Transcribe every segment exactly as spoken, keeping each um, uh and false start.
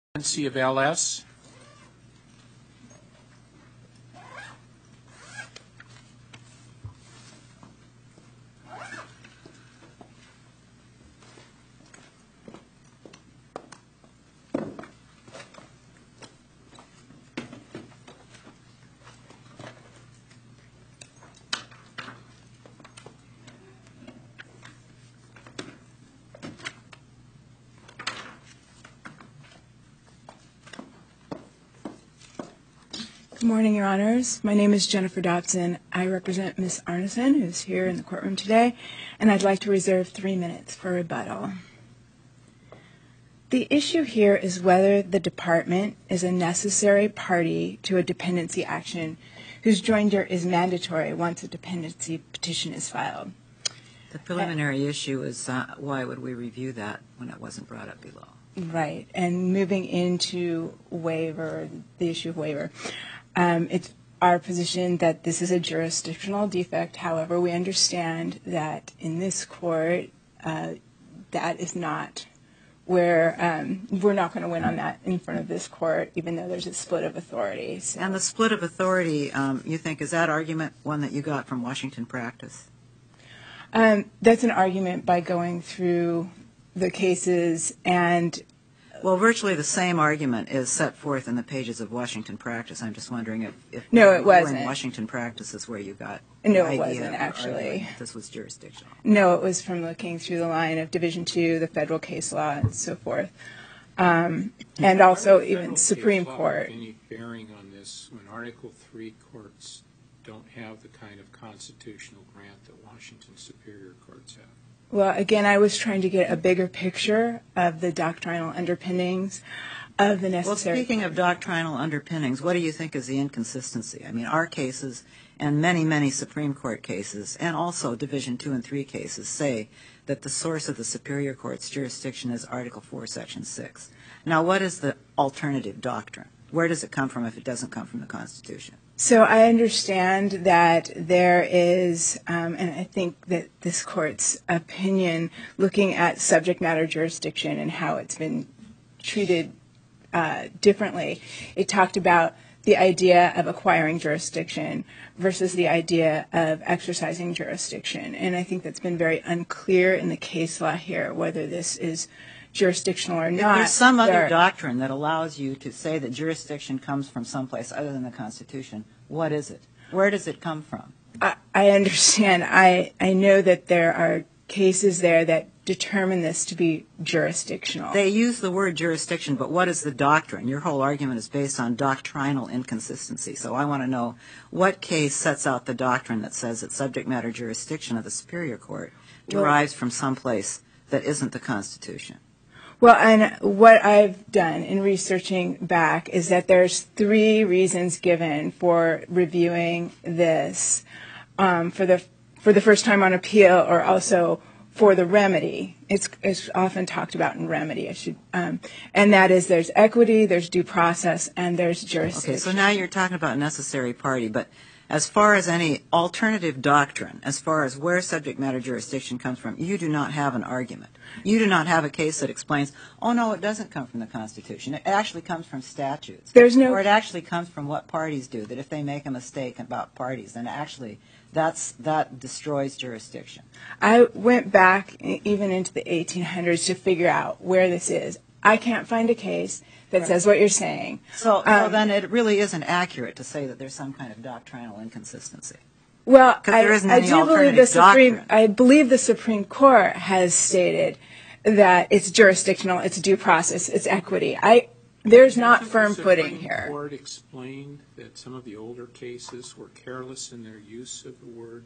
Agency of L S. Good morning, Your Honors. My name is Jennifer Dotson. I represent Miz Arneson, who's here in the courtroom today, and I'd like to reserve three minutes for rebuttal. The issue here is whether the department is a necessary party to a dependency action whose joinder is mandatory once a dependency petition is filed. The preliminary uh, issue is uh, why would we review that when it wasn't brought up below? Right, and moving into waiver, the issue of waiver. Um, it's our position that this is a jurisdictional defect. However, we understand that in this court, uh, that is not where um, we're not going to win on that in front of this court, even though there's a split of authority. So. And the split of authority, um, you think, is that argument one that you got from Washington practice? Um, that's an argument by going through the cases and Well, virtually the same argument is set forth in the pages of Washington practice. I'm just wondering if, if no, it wasn't. in Washington practice is where you got no, the it idea wasn't actually. This was jurisdictional. No, it was from looking through the line of Division Two, the federal case law, and so forth, um, and also even Supreme Court. Any bearing on this when Article Three courts don't have the kind of constitutional grant that Washington Superior Courts have? Well, again, I was trying to get a bigger picture of the doctrinal underpinnings of the necessary. Well, speaking of doctrinal underpinnings, what do you think is the inconsistency? I mean, our cases and many, many Supreme Court cases and also Division Two and Three cases say that the source of the Superior Court's jurisdiction is Article Four, Section Six. Now, what is the alternative doctrine? Where does it come from if it doesn't come from the Constitution? So I understand that there is, um, and I think that this court's opinion looking at subject matter jurisdiction and how it's been treated uh, differently, it talked about the idea of acquiring jurisdiction versus the idea of exercising jurisdiction. And I think that's been very unclear in the case law here, whether this is jurisdictional or not. If there's some other doctrine that allows you to say that jurisdiction comes from someplace other than the Constitution, what is it? Where does it come from? I, I understand. I, I know that there are cases there that determine this to be jurisdictional. They use the word jurisdiction, but what is the doctrine? Your whole argument is based on doctrinal inconsistency. So I want to know what case sets out the doctrine that says that subject matter jurisdiction of the Superior Court derives well, from someplace that isn't the Constitution. Well, and what I've done in researching back is that there's three reasons given for reviewing this um, for the for the first time on appeal, or also for the remedy. It's, it's often talked about in remedy. I should, um, and that is there's equity, there's due process, and there's jurisdiction. Okay, so now you're talking about necessary party, but as far as any alternative doctrine, as far as where subject matter jurisdiction comes from, you do not have an argument. You do not have a case that explains, oh, no, it doesn't come from the Constitution. It actually comes from statutes. There's no, or it actually comes from what parties do, that if they make a mistake about parties, then actually that's, that destroys jurisdiction. I went back even into the eighteen hundreds to figure out where this is. I can't find a case that right. says what you're saying. So, um, so then it really isn't accurate to say that there's some kind of doctrinal inconsistency. Well, I, there isn't I any do believe the Supreme. Doctrine. I believe the Supreme Court has stated that it's jurisdictional, it's due process, it's equity. I there's not firm footing here. The Supreme Court explained that some of the older cases were careless in their use of the word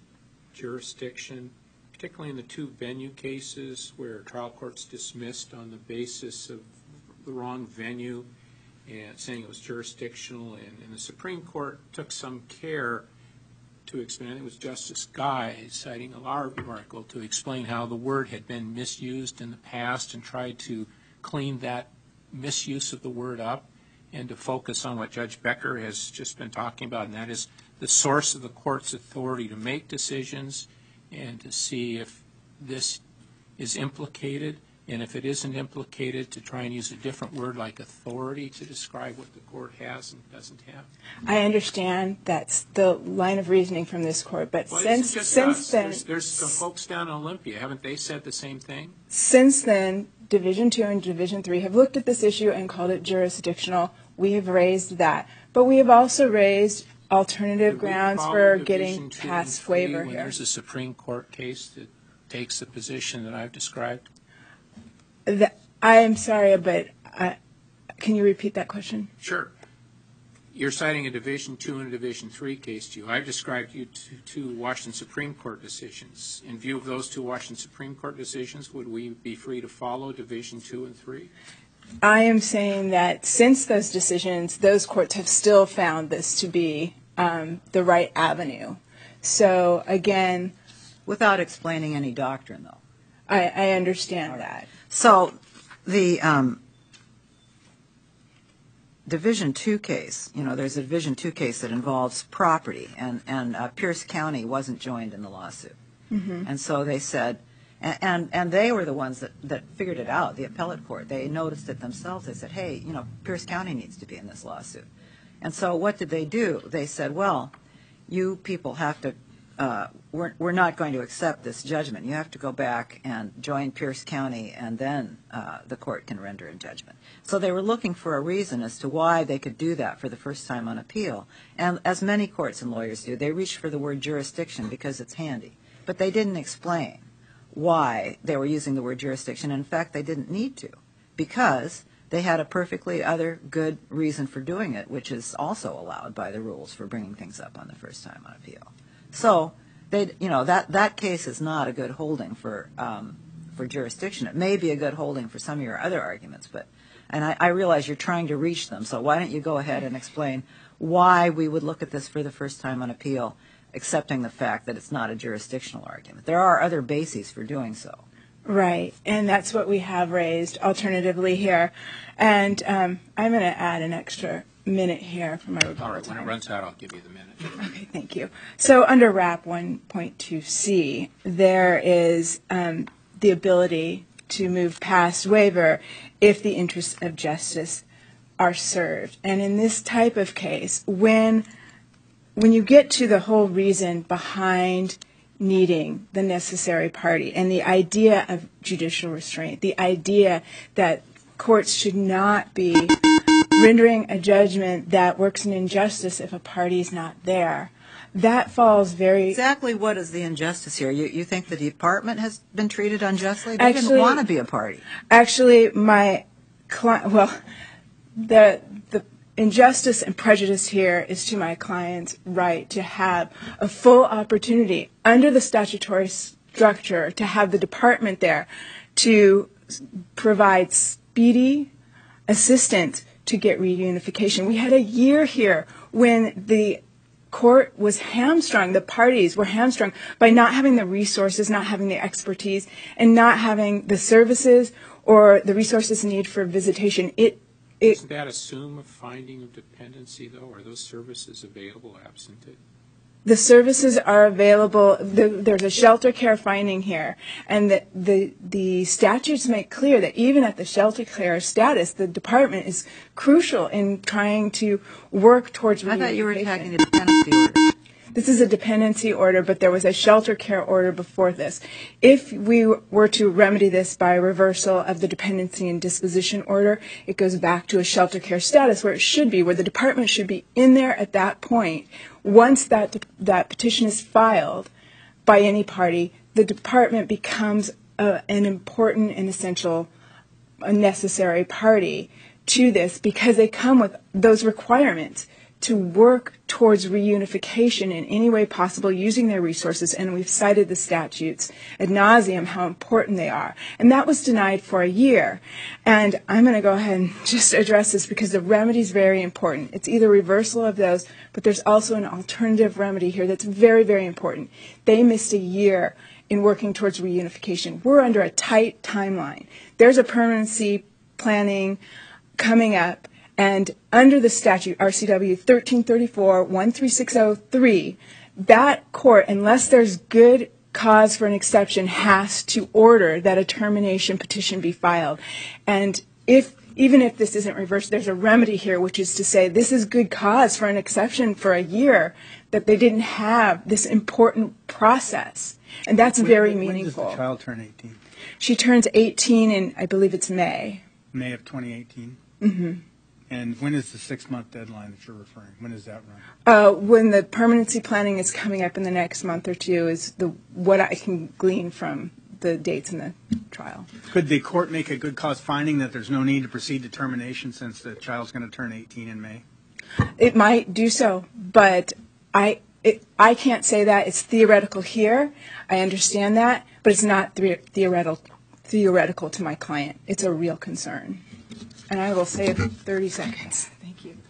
jurisdiction, particularly in the two venue cases where trial courts dismissed on the basis of the wrong venue and saying it was jurisdictional, and, and the Supreme Court took some care to explain, it was Justice Guy citing a law review article to explain how the word had been misused in the past and tried to clean that misuse of the word up and to focus on what Judge Becker has just been talking about, and that is the source of the court's authority to make decisions and to see if this is implicated. And if it isn't implicated, to try and use a different word like authority to describe what the court has and doesn't have? I understand that's the line of reasoning from this court, but Well, since it's just since us. then, There's, there's some folks down in Olympia. Haven't they said the same thing? since then, Division Two and Division Three have looked at this issue and called it jurisdictional. We have raised that, but we have also raised alternative Could we grounds follow for Division getting two past and three waiver when here. there's a Supreme Court case that takes the position that I've described? The, I am sorry, but uh, can you repeat that question? Sure. You're citing a Division Two and a Division Three case to you. I've described you to two Washington Supreme Court decisions. In view of those two Washington Supreme Court decisions, would we be free to follow Division Two and Three? I am saying that since those decisions, those courts have still found this to be um, the right avenue. So again, Without explaining any doctrine, though. I, I understand that. So the um, Division Two case, you know, there's a Division Two case that involves property, and, and uh, Pierce County wasn't joined in the lawsuit. Mm-hmm. And so they said, and, and, and they were the ones that, that figured it out, the appellate court. They noticed it themselves. They said, hey, you know, Pierce County needs to be in this lawsuit. And so what did they do? They said, well, you people have to, uh, we're, we're not going to accept this judgment. You have to go back and join Pierce County, and then uh, the court can render a judgment. So they were looking for a reason as to why they could do that for the first time on appeal. And as many courts and lawyers do, they reached for the word jurisdiction because it's handy. But they didn't explain why they were using the word jurisdiction. In fact, they didn't need to, because they had a perfectly other good reason for doing it, which is also allowed by the rules for bringing things up on the first time on appeal. So, they, you know, that, that case is not a good holding for um, for jurisdiction. It may be a good holding for some of your other arguments, but, and I, I realize you're trying to reach them, so why don't you go ahead and explain why we would look at this for the first time on appeal, accepting the fact that it's not a jurisdictional argument. There are other bases for doing so. Right, and that's what we have raised alternatively here. And um, I'm going to add an extra minute here for my rebuttal All right, when time. it runs out, I'll give you the minute. Okay, thank you. So under R A P one point two C, there is um, the ability to move past waiver if the interests of justice are served. And in this type of case, when when you get to the whole reason behind needing the necessary party and the idea of judicial restraint, the idea that courts should not be rendering a judgment that works an injustice if a party is not there, that falls very... Exactly what is the injustice here? You, you think the department has been treated unjustly? They Actually- didn't want to be a party. Actually, my client, well, the the injustice and prejudice here is to my client's right to have a full opportunity under the statutory structure to have the department there to s- provide speedy assistance to get reunification. We had a year here when the court was hamstrung, the parties were hamstrung by not having the resources, not having the expertise, and not having the services or the resources needed for visitation. It It, Doesn't that assume a finding of dependency, though? Are those services available absent it? the services are available. The, there's a shelter care finding here, and the, the the statutes make clear that even at the shelter care status, the department is crucial in trying to work towards I thought you were reunification. attacking the dependency order. This is a dependency order, but there was a shelter care order before this. If we were to remedy this by reversal of the dependency and disposition order, it goes back to a shelter care status where it should be, where the department should be in there at that point. Once that that petition is filed by any party, the department becomes a, an important and essential, a necessary party to this because they come with those requirements to work towards reunification in any way possible using their resources, and we've cited the statutes ad nauseum how important they are. And that was denied for a year. And I'm going to go ahead and just address this because the remedy is very important. It's either reversal of those, but there's also an alternative remedy here that's very, very important. They missed a year in working towards reunification. We're under a tight timeline. There's a permanency planning coming up. And under the statute, R C W thirteen thirty-four, one three six oh three, that court, unless there's good cause for an exception has to order that a termination petition be filed. And if even if this isn't reversed, there's a remedy here, which is to say this is good cause for an exception for a year, that they didn't have this important process. And that's When- very when meaningful. When does the child turn eighteen? She turns eighteen in, I believe it's May. May of twenty eighteen? Mm-hmm. And when is the six-month deadline that you're referring? When does that run? Uh, when the permanency planning is coming up in the next month or two is the what I can glean from the dates in the trial. Could the court make a good cause finding that there's no need to proceed to termination since the child's going to turn eighteen in May? It might do so, but I it, I can't say that. It's theoretical here. I understand that, but it's not the, theoretical theoretical to my client. It's a real concern. And I will save thirty seconds. Thank you.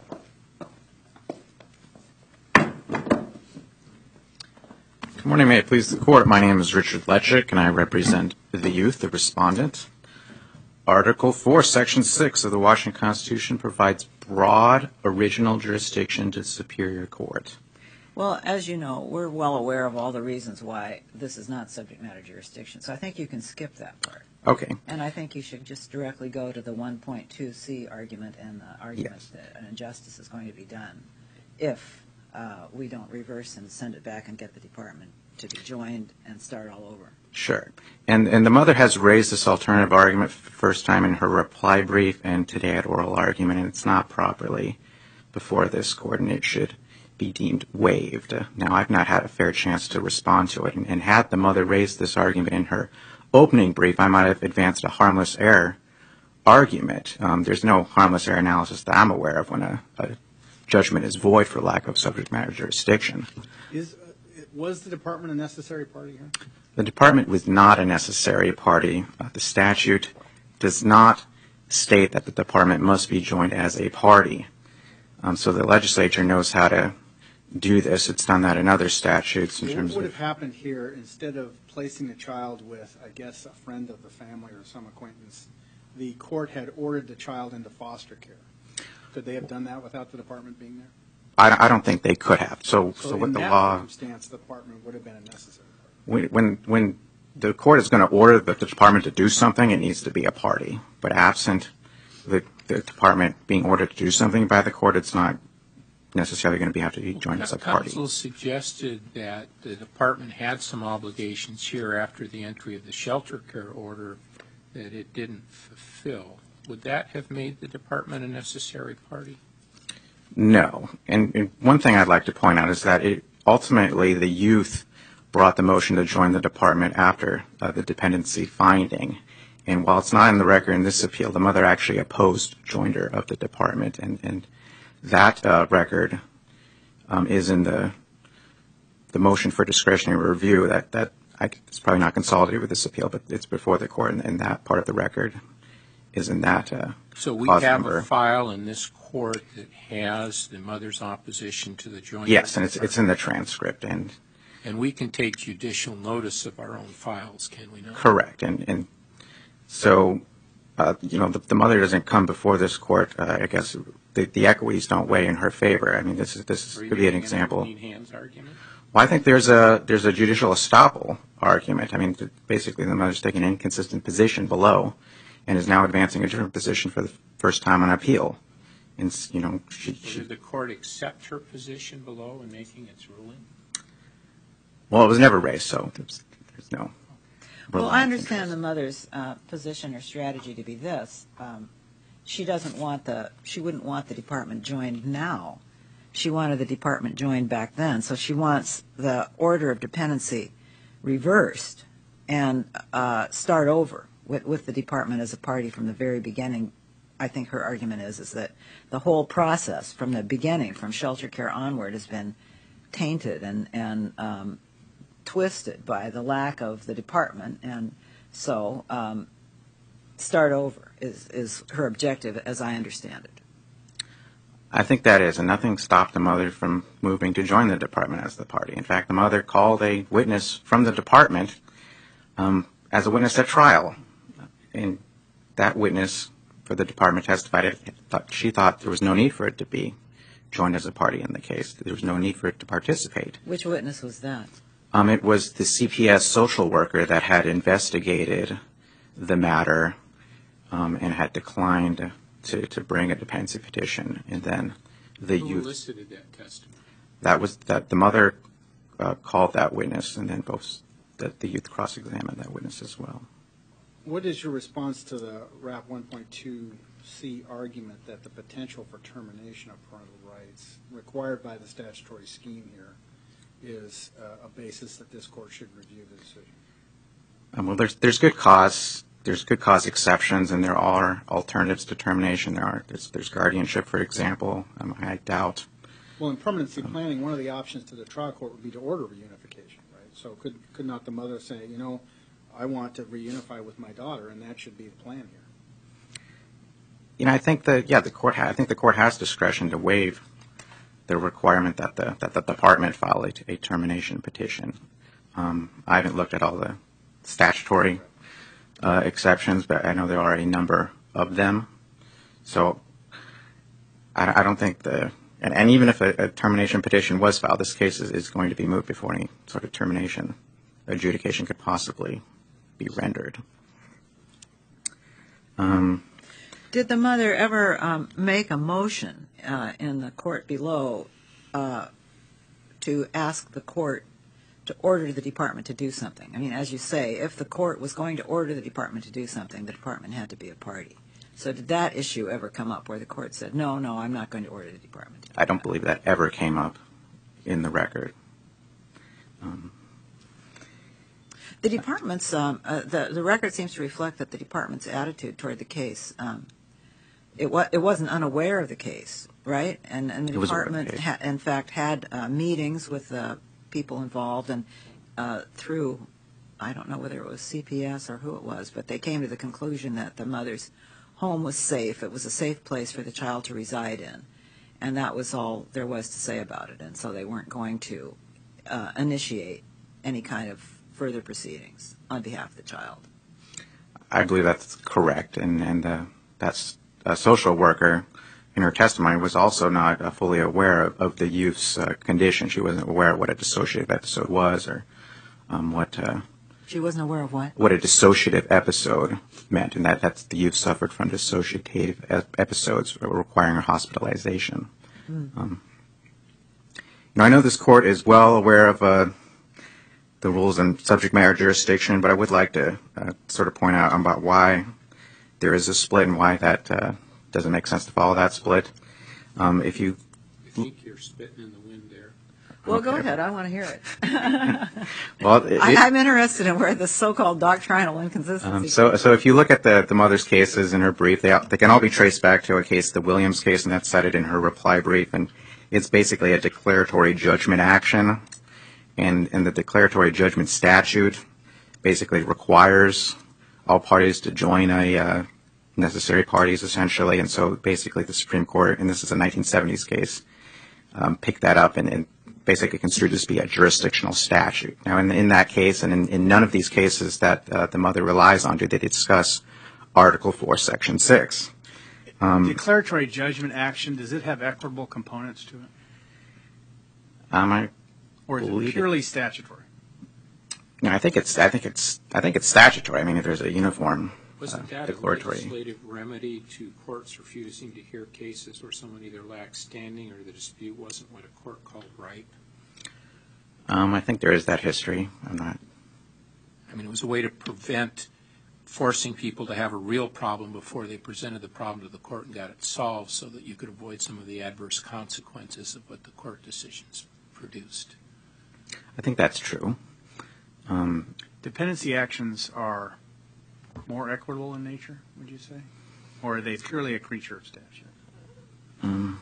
Good morning, may it please the court. My name is Richard Letchick, and I represent the youth, the respondent. Article four, Section six of the Washington Constitution provides broad original jurisdiction to Superior Court. Well, as you know, we're well aware of all the reasons why this is not subject matter jurisdiction, so I think you can skip that part. Okay. And I think you should just directly go to the one point two C argument and the argument Yes. that an injustice is going to be done if uh, we don't reverse and send it back and get the department to be joined and start all over. Sure. And and the mother has raised this alternative argument for the first time in her reply brief and today at oral argument, and it's not properly before this court, and it should be deemed waived. Now, I've not had a fair chance to respond to it, and, and had the mother raised this argument in her opening brief, I might have advanced a harmless error argument. Um, there's no harmless error analysis that I'm aware of when a, a judgment is void for lack of subject matter jurisdiction. Is uh, was the department a necessary party here? The department was not a necessary party. Uh, the statute does not state that the department must be joined as a party. Um, so the legislature knows how to do this. It's done that in other statutes in What terms would of... have happened here, instead of placing the child with, I guess, a friend of the family or some acquaintance, the court had ordered the child into foster care. Could they have done that without the department being there? I, I don't think they could have. So, so, So what in the that law... circumstance, the department would have been a necessary party. When, when when the court is going to order the department to do something, it needs to be a party. But absent the, the department being ordered to do something by the court, it's not necessarily going to be have to be joined as a party. Counsel suggested that the department had some obligations here after the entry of the shelter care order that it didn't fulfill. Would that have made the department a necessary party? No. And, and one thing I'd like to point out is that it, ultimately the youth brought the motion to join the department after uh, the dependency finding. And while it's not in the record in this appeal, the mother actually opposed joinder of the department. And, and that uh, record um, is in the the motion for discretionary review. That, that I, it's probably not consolidated with this appeal, but it's before the court, and, and that part of the record is in that uh, So we clause have number. a file in this court that has the mother's opposition to the joinder. Yes, and it's it's in the transcript. And And we can take judicial notice of our own files, can we not? correct. And and so, uh, you know, the, the mother doesn't come before this court. Uh, I guess the, the equities don't weigh in her favor. I mean, this is this Are you could be an making example. clean hands argument? Well, I think there's a there's a judicial estoppel argument. I mean, th- basically, the mother's taking an inconsistent position below, and is now advancing a different position for the first time on appeal. And s- you know, she, So she did the court accept her position below in making its ruling? well, it was never raised, so there's, there's no. Well, I reliance understand interest. the mother's uh, position or strategy to be this. Um, she doesn't want the, she wouldn't want the department joined now. She wanted the department joined back then. So she wants the order of dependency reversed and uh, start over with, with the department as a party from the very beginning. I think her argument is, is that the whole process from the beginning, from shelter care onward, has been tainted and, and um, twisted by the lack of the department, and so um, start over is, is her objective, as I understand it. I think that is, and nothing stopped the mother from moving to join the department as the party. In fact, the mother called a witness from the department um, as a witness at trial, and that witness for the department testified it, thought, she thought there was no need for it to be joined as a party in the case. There was no need for it to participate. Which witness was that? Um, it was the C P S social worker that had investigated the matter um, and had declined to, to bring a dependency petition, and then the Who youth. elicited that testimony? That was that the mother uh, called that witness, and then both the, the youth cross-examined that witness as well. What is your response to the R A P one point two C argument that the potential for termination of parental rights required by the statutory scheme here is uh, a basis that this court should review the decision? Um, well, there's there's good cause. There's good cause exceptions, and there are alternatives to termination. There are there's, there's guardianship, for example. Um, I doubt. Well, in permanency planning, one of the options to the trial court would be to order reunification, right? So could could not the mother say, you know, I want to reunify with my daughter, and that should be the plan here? You know, I think that yeah, the court. Ha- I think the court has discretion to waive the requirement that the that the department file a, a termination petition. Um, I haven't looked at all the statutory uh, exceptions, but I know there are a number of them. So I, I don't think the and, and even if a, a termination petition was filed, this case is, is going to be moved before any sort of termination adjudication could possibly be rendered. Um, Did the mother ever um, make a motion uh, in the court below uh, to ask the court to order the department to do something? I mean, as you say, if the court was going to order the department to do something, the department had to be a party. So did that issue ever come up where the court said, no, no, I'm not going to order the department to do I don't that? believe that ever came up in the record. Um, The department's, um, uh, the, the record seems to reflect that the department's attitude toward the case, um, it, wa- it wasn't unaware of the case, right? And, and the It was aware of the department, case. ha- in fact, had uh, meetings with uh, people involved, and uh, through, I don't know whether it was C P S or who it was, but they came to the conclusion that the mother's home was safe. It was a safe place for the child to reside in. And that was all there was to say about it. And so they weren't going to uh, initiate any kind of further proceedings on behalf of the child. I believe that's correct, and and uh, that's a social worker in her testimony was also not uh, fully aware of, of the youth's uh, condition. She wasn't aware of what a dissociative episode was, or um, what uh, She wasn't aware of what? what a dissociative episode meant, and that that's the youth suffered from dissociative ep- episodes requiring hospitalization. Mm. Um, you know, I know this court is well aware of uh, the rules and subject matter jurisdiction, but I would like to uh, sort of point out about why there is a split and why that uh, doesn't make sense to follow that split. Um, if you, I think you're spitting in the wind there. Well, go Okay. ahead. I want to hear it. well, it, I, I'm interested in where the so-called doctrinal inconsistency. Um, so, so if you look at the, the mother's cases in her brief, they, all- they can all be traced back to a case, the Williams case, and that's cited in her reply brief. And it's basically a declaratory judgment action. And, and the declaratory judgment statute basically requires all parties to join a uh, necessary parties, essentially. And so basically the Supreme Court, and this is a nineteen seventies case, um, picked that up and, and basically construed this to be a jurisdictional statute. Now, in, in that case, and in, in none of these cases that uh, the mother relies on, do they discuss Article four, Section six. Um, Declaratory judgment action, does it have equitable components to it? um, I, Or is Believe it it. purely statutory? you know, I think it's, I think it's, I think it's statutory. I mean, if there's a uniform uh, Wasn't that a declaratory. legislative remedy to courts refusing to hear cases where someone either lacked standing or the dispute wasn't what a court called ripe? Um, I think there is that history. I'm not. I mean, it was a way to prevent forcing people to have a real problem before they presented the problem to the court and got it solved so that you could avoid some of the adverse consequences of what the court decisions produced. I think that's true. Um, Dependency actions are more equitable in nature, would you say? Or are they purely a creature of statute? um,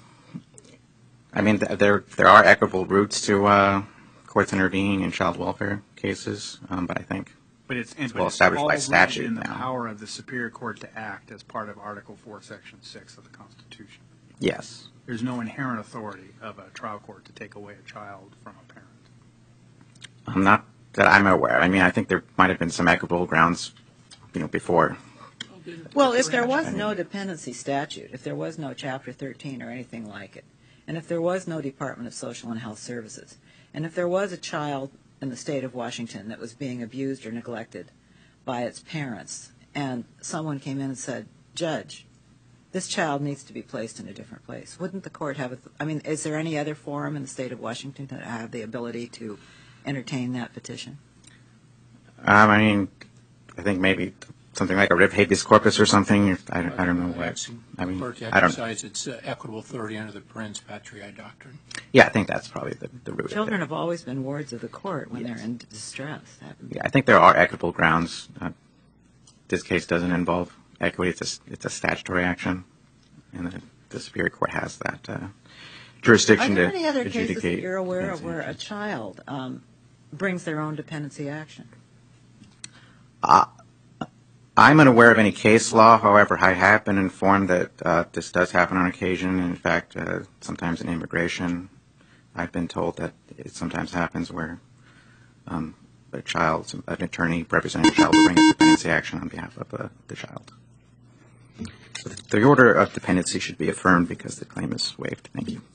I mean, th- there there are equitable routes to uh, courts intervening in child welfare cases, um, but I think But it's, and, well but it's established all by rooted statute in the now. power of the Superior Court to act as part of Article four, Section six of the Constitution. yes. There's no inherent authority of a trial court to take away a child from a parent. I'm not that I'm aware. I mean, I think there might have been some equitable grounds, you know, before. Well, if there was no dependency statute, if there was no Chapter thirteen or anything like it, and if there was no Department of Social and Health Services, and if there was a child in the state of Washington that was being abused or neglected by its parents, and someone came in and said, Judge, this child needs to be placed in a different place, wouldn't the court have, a th- I mean, is there any other forum in the state of Washington that have the ability to entertain that petition? Um, I mean, I think maybe something like a writ of habeas corpus or something. I don't, I don't know what. Asking I mean, the court to I don't. exercise its uh, equitable authority under the Parens Patriae doctrine. Yeah, I think that's probably the, the root Children of it. have always been wards of the court when Yes. they're in distress. haven't they? Yeah, I think there are equitable grounds. Uh, this case doesn't involve equity. It's a, it's a statutory action, and the, the Superior Court has that uh, jurisdiction Are there to any other adjudicate. cases that you're aware of dependency where a actions. child um, brings their own dependency action? Uh, I'm unaware of any case law. However, I have been informed that uh, this does happen on occasion. In fact, uh, sometimes in immigration, I've been told that it sometimes happens where um, a child, an attorney representing a child will bring a dependency action on behalf of uh, the child. So the order of dependency should be affirmed because the claim is waived. Thank you.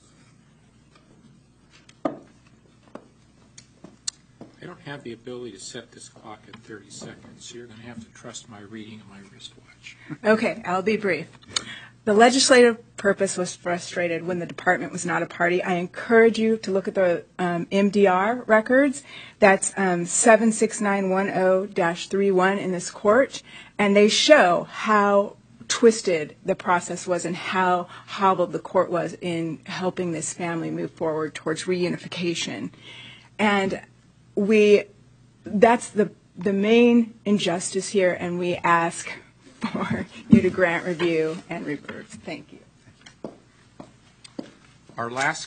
I don't have the ability to set this clock at thirty seconds, so you're going to have to trust my reading of my wristwatch. Okay, I'll be brief. The legislative purpose was frustrated when the department was not a party. I encourage you to look at the um, M D R records. That's um, seven six nine one zero dash thirty-one in this court, and they show how twisted the process was and how hobbled the court was in helping this family move forward towards reunification. And we, that's the the main injustice here, and we ask for you to grant review and reverse. Thank you. Our last